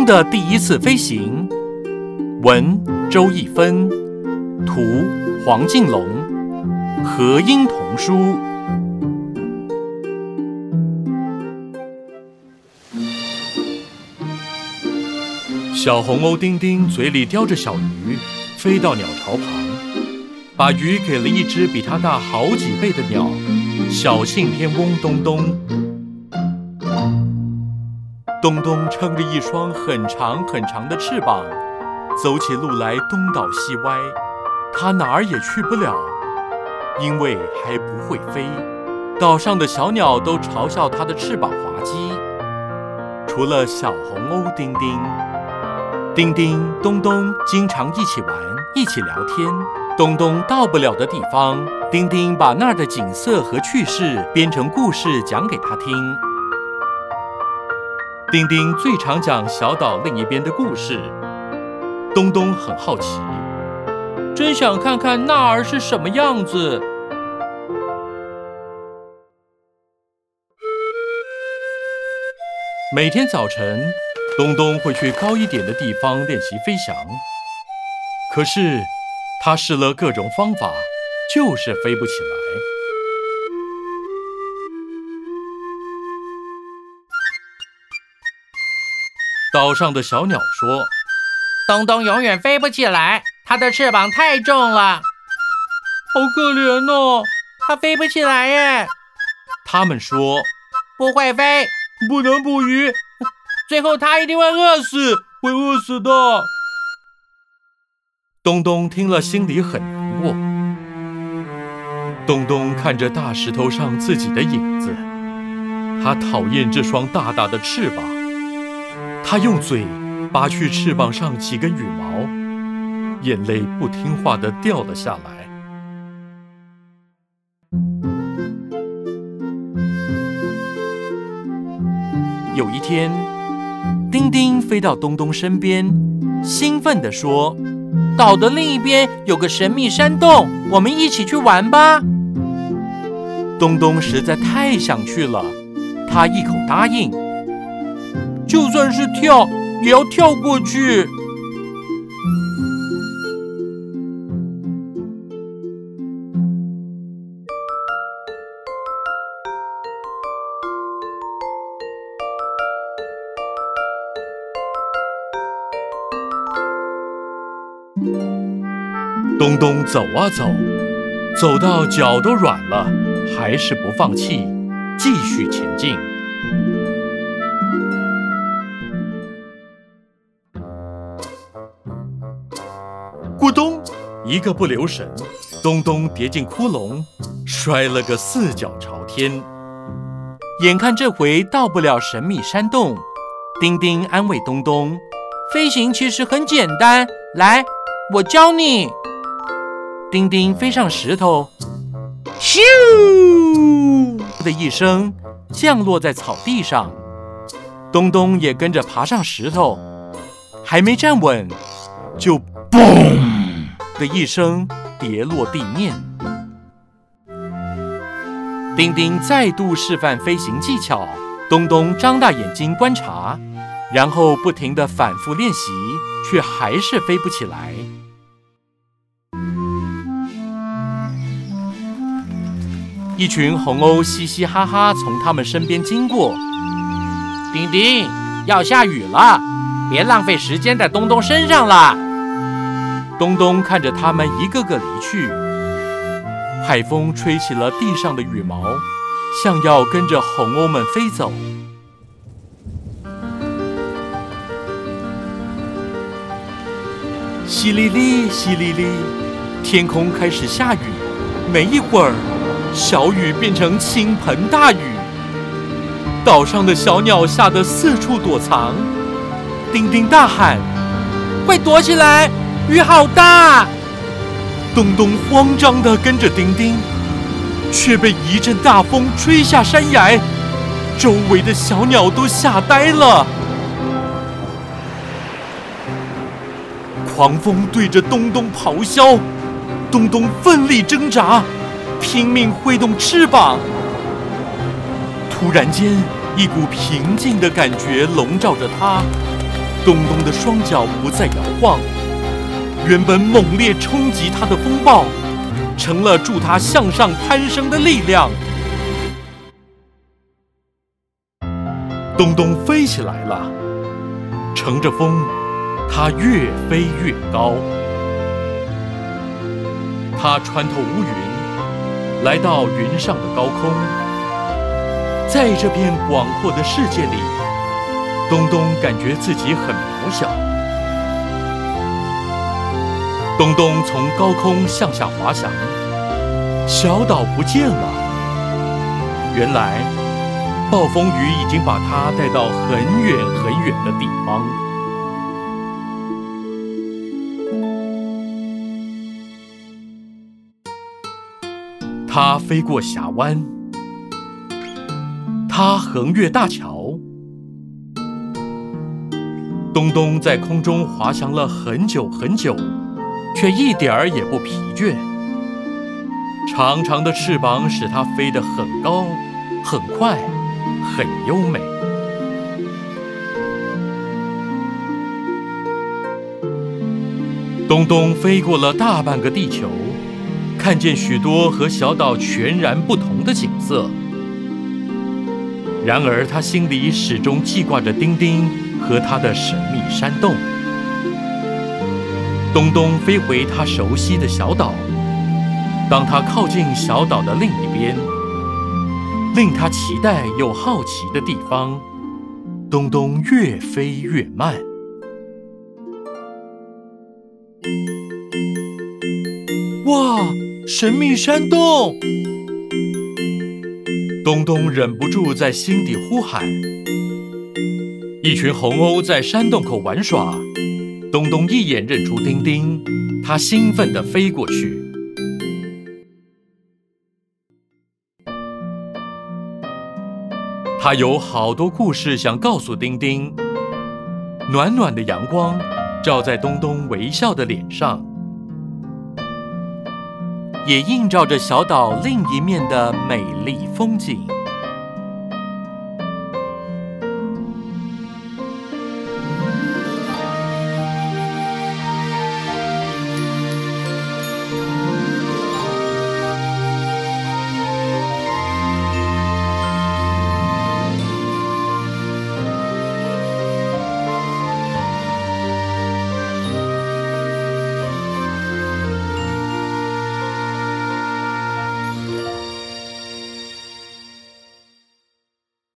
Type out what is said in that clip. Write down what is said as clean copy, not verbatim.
的第一次飞行，文周逸芬，图黄敬龙，合音童书。小红鸥丁丁嘴里叼着小鱼，飞到鸟巢旁，把鱼给了一只比它大好几倍的鸟——小信天翁东东。东东撑着一双很长很长的翅膀，走起路来东倒西歪，它哪儿也去不了，因为还不会飞。岛上的小鸟都嘲笑它的翅膀滑稽，除了小红鸥丁丁。丁丁、东东经常一起玩，一起聊天。东东到不了的地方，丁丁把那儿的景色和趣事编成故事讲给他听。丁丁最常讲小岛另一边的故事。东东很好奇，真想看看那儿是什么样子。每天早晨，东东会去高一点的地方练习飞翔，可是他试了各种方法，就是飞不起来。岛上的小鸟说：“ 东东永远飞不起来，它的翅膀太重了。” 好可怜哦， 它飞不起来耶。 他们说：“ 不会飞， 不能捕鱼， 最后它一定会饿死， 会饿死的。”东东听了心里很难过。东东看着大石头上自己的影子，他讨厌这双大大的翅膀。他用嘴拔去翅膀上几根羽毛，眼泪不听话地掉了下来。有一天，丁丁飞到东东身边，兴奋地说：“ 岛的另一边有个神秘山洞，我们一起去玩吧。” 东东实在太想去了，他一口答应。就算是跳，也要跳过去。东东走啊走，走到脚都软了，还是不放弃，继续前进。咕咚，一个不留神，东东跌进窟窿，摔了个四脚朝天。眼看这回到不了神秘山洞，丁丁安慰东东：“ 飞行其实很简单，来，我教你。” 丁丁飞上石头，咻的一声降落在草地上。东东也跟着爬上石头，还没站稳，就嘣的一声跌落地面。丁丁再度示范飞行技巧，东东张大眼睛观察，然后不停地反复练习，却还是飞不起来。一群红鸥嘻嘻哈哈从他们身边经过。 丁丁，要下雨了，别浪费时间在东东身上了。 东东看着他们一个个离去，海风吹起了地上的羽毛，像要跟着红鸥们飞走。淅沥沥，淅沥沥，天空开始下雨。没一会儿，小雨变成倾盆大雨，岛上的小鸟吓得四处躲藏。丁丁大喊：“ 快躲起来，雨好大！” 东东慌张地跟着丁丁，却被一阵大风吹下山崖，周围的小鸟都吓呆了。狂风对着东东咆哮，东东奋力挣扎，拼命挥动翅膀。突然间，一股平静的感觉笼罩着他， 东东的双脚不再摇晃，原本猛烈冲击他的风暴，成了助他向上攀升的力量。东东飞起来了，乘着风，他越飞越高。他穿透乌云，来到云上的高空。在这片广阔的世界里，东东感觉自己很渺小。东东从高空向下滑翔，小岛不见了。原来，暴风雨已经把他带到很远很远的地方。他飞过峡湾，他横越大桥。东东在空中滑翔了很久很久，却一点儿也不疲倦。长长的翅膀使它飞得很高、很快、很优美。东东飞过了大半个地球，看见许多和小岛全然不同的景色。然而他心里始终记挂着丁丁和他的神秘山洞。东东飞回他熟悉的小岛，当他靠近小岛的另一边，令他期待又好奇的地方，东东越飞越慢。哇！神秘山洞！东东忍不住在心底呼喊。一群红鸥在山洞口玩耍，东东一眼认出丁丁，他兴奋地飞过去。他有好多故事想告诉丁丁。暖暖的阳光照在东东微笑的脸上，也映照着小岛另一面的美丽风景。